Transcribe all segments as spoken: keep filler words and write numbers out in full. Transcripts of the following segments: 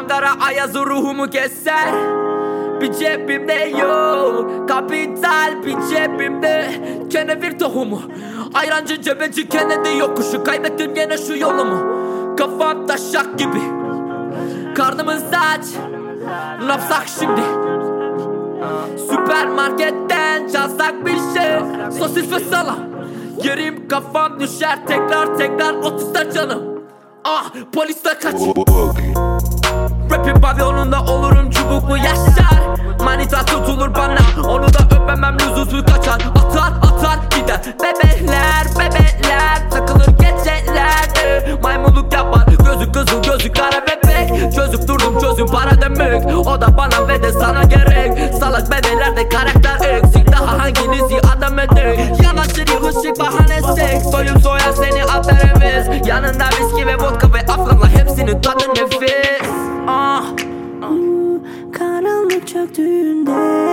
Ankara ayazı ruhumu keser. Bir cebimde yok kapital, bir cebimde kenevir tohumu. Ayrancı cebeci Kennedy yokuşu, kaybettim gene şu yolumu. Kafam taşak gibi, karnımız aç, ne yapsak şimdi? Süpermarketten çalsak bir şey, sosis ve salam. Yerim kafam düşer tekrar tekrar otuzda canım. Ah polisten kaç. Rap'in pavyonunda olurum çubuklu yaşar. Manita tutulur bana, onu da öpemem lüzumsuz kaçar. Atar atar gider bebekler bebekler, takılır gecelerde. Maymunluk yapar gözü kızıl gözü kara bebek. Çözüp durdum çözüm para demek, o da bana ve de sana gerek. Salak bebeklerde karakter eksik, daha hanginizi adam edek. Yanaşır yılışık bahane seks, soyum soyar seni ataremiz. Yanında viski ve vodka ve afganla hepsinin tadı nefis. Ah. Karanlık çöktüğünde,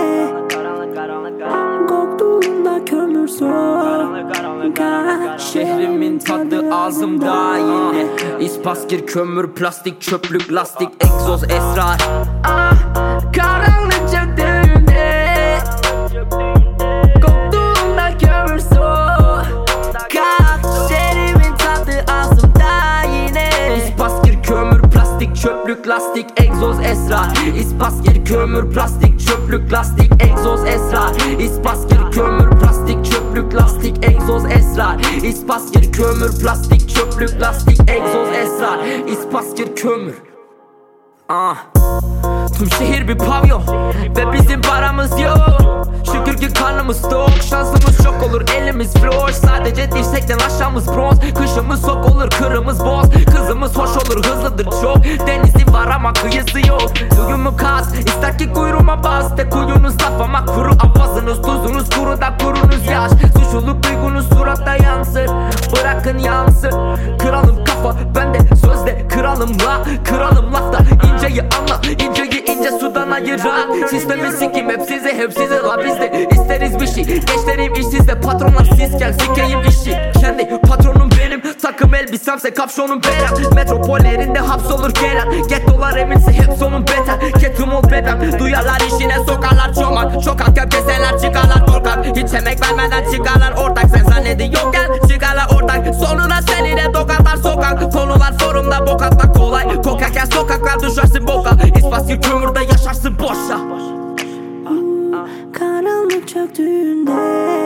koktuğunda kömür sokak. Şehrimin tadı ağzımda yine. İspaskir, kömür, plastik, çöplük, lastik, egzoz, esrar. Ah, karanlık çöktüğünde, koktuğunda kömür sokak. Şehrimin tadı ağzımda yine. İspaskir, kömür, plastik, çöplük, lastik, egzoz, esrar. İspaskir, kömür, plastik, çöplük, lastik, egzoz, esrar. İspaskir, kömür, plastik, çöplük, lastik, egzoz, esrar. İspaskir, kömür, plastik, çöplük, lastik, egzoz, esrar. İspaskir, kömür. Ah. Tüm şehir bir pavyon ve bizim paramız yok. Şükür ki karnımız tok, şansımız çok olur, elimiz floş. Sadece dirsekten aşağımız bronz, kışımız sok olur, kırımız boz. Kızımız hoş olur, hızlıdır çok, denizi var ama kıyısı yok. Duyumu kas, ister ki kuyruğuma bas. Tek kuyunuz laf ama kuru avazınız, tuzunuz kuru da kurunuz yaş. Suçluluk duygunuz suratta yansır, bırakın yansın. Kralım kafa, ben de sözde kralım la. Kralım lafta, inceyi anla, inceyi ince sudan ayıran. Sistemi sikim hep size, hep size la bizde. İsteriz bir şey, gençlerim işsizde, patronlar sizken sikeyim işi. Kendi patronum benim, takım elbisemse kapşonum berem. Metropollerinde hapsolur Kerem, gettolar eminse hep sonum beter. Ketum ol bebem, duyarlar işine sokarlar çomak. Çok hakem keseler çıkarlar korkak, hiç emek vermeden çıkarlar ortak. Sen zannediyorken çıkarlar ortak, sonuna seninle tokatlar sokak. Konular forumda bok atmak kolay, kokarken sokaklar düşersin boka. İspaskir kömürde yaşarsın boşa. Karanlık çöktüğünde,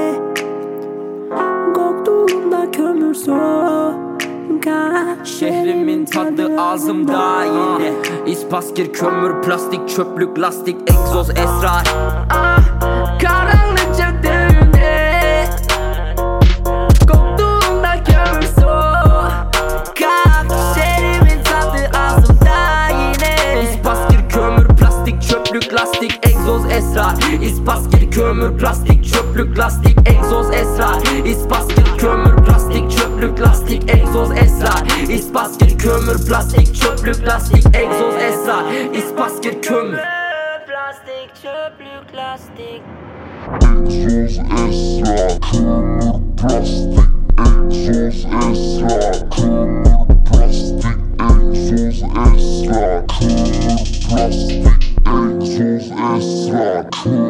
koktuğunda kömür sokak. Şehrimin tadı ağzımda yine. İspaskir, kömür, plastik, çöplük, lastik, egzoz, esrar. Ah, karanlık çöktüğünde, koktuğunda kömür sokak. Şehrimin tadı ağzımda yine. İspaskir, kömür, plastik, çöplük, lastik, egzoz, esrar. İspaskir, kömür, plastik, çöplük, lastik, egzoz, esrar. İspaskir, kömür, plastik, çöplük, lastik, egzoz, esrar. İspaskir, kömür, plastik, çöplük, lastik, egzoz, esrar. İspaskir, kömür, plastik, çöplük, lastik, egzoz, esrar. Kömür, plastik, egzoz, esrar. Kömür, plastik, egzoz, esrar. Kömür, plastik, egzoz, esrar.